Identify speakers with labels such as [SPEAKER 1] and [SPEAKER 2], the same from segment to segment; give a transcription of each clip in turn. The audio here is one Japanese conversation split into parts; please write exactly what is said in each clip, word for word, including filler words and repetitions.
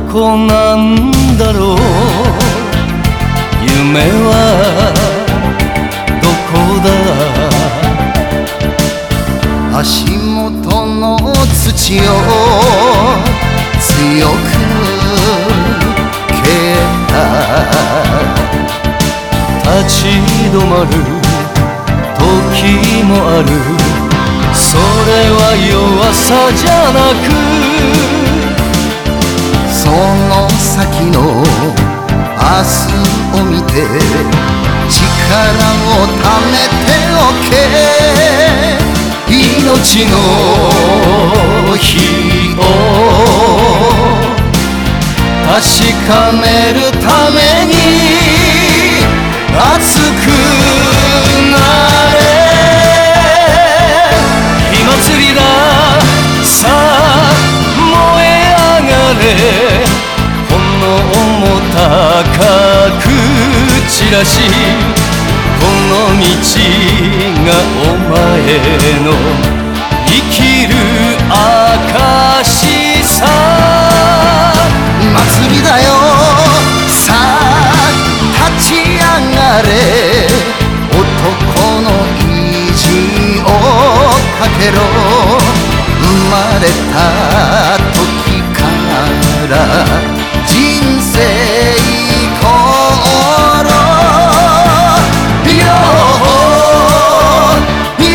[SPEAKER 1] こなんだろう、夢はどこだ。
[SPEAKER 2] 足元の土を強く蹴った
[SPEAKER 1] 立ち止まる時もある。それは弱さじゃなく、
[SPEAKER 2] その先の明日を見て力をためておけ。命の火を確かめるために熱くなれ。
[SPEAKER 1] 火祭りださあ燃え上がれ。炎も高く散らし、この道がお前の生きる証さ。
[SPEAKER 2] 祭りだよさあ立ち上がれ。男の意地をかけろ。生まれた時から人生ころよよ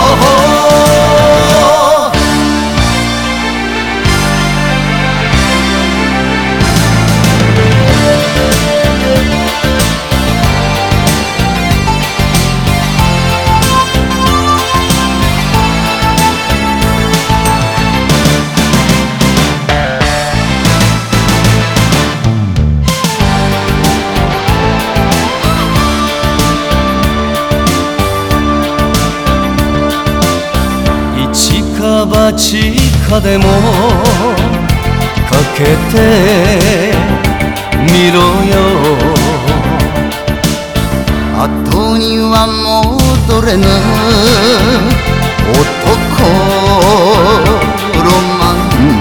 [SPEAKER 1] ばちかでもかけてみろよ。
[SPEAKER 2] 後には戻れぬ男ロマン。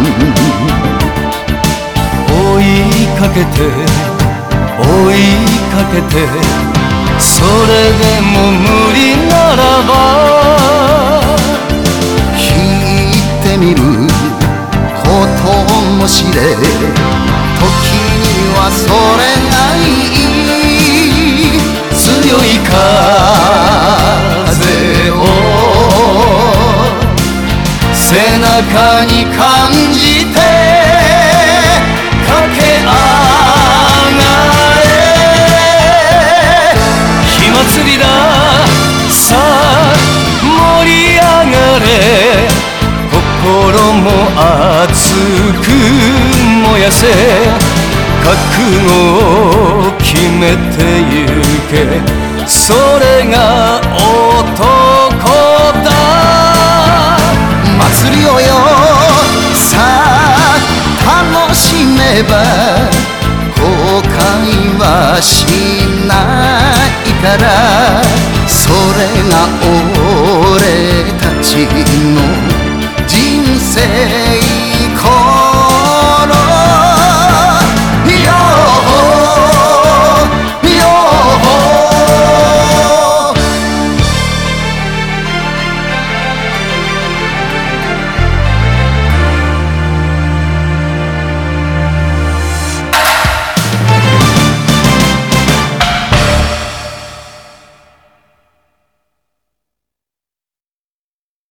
[SPEAKER 1] 追いかけて追いかけて、それでも無理ならば
[SPEAKER 2] 見ることも知れ。時にはそれがいい。強い風を背中に感じて駆け上がれ。
[SPEAKER 1] 火祭りださあ盛り上がれ。心も熱く燃やせ。覚悟を決めてゆけ。それが男だ。
[SPEAKER 2] 祭りをよさあ楽しめば後悔はしないから。それが俺たちの人生こ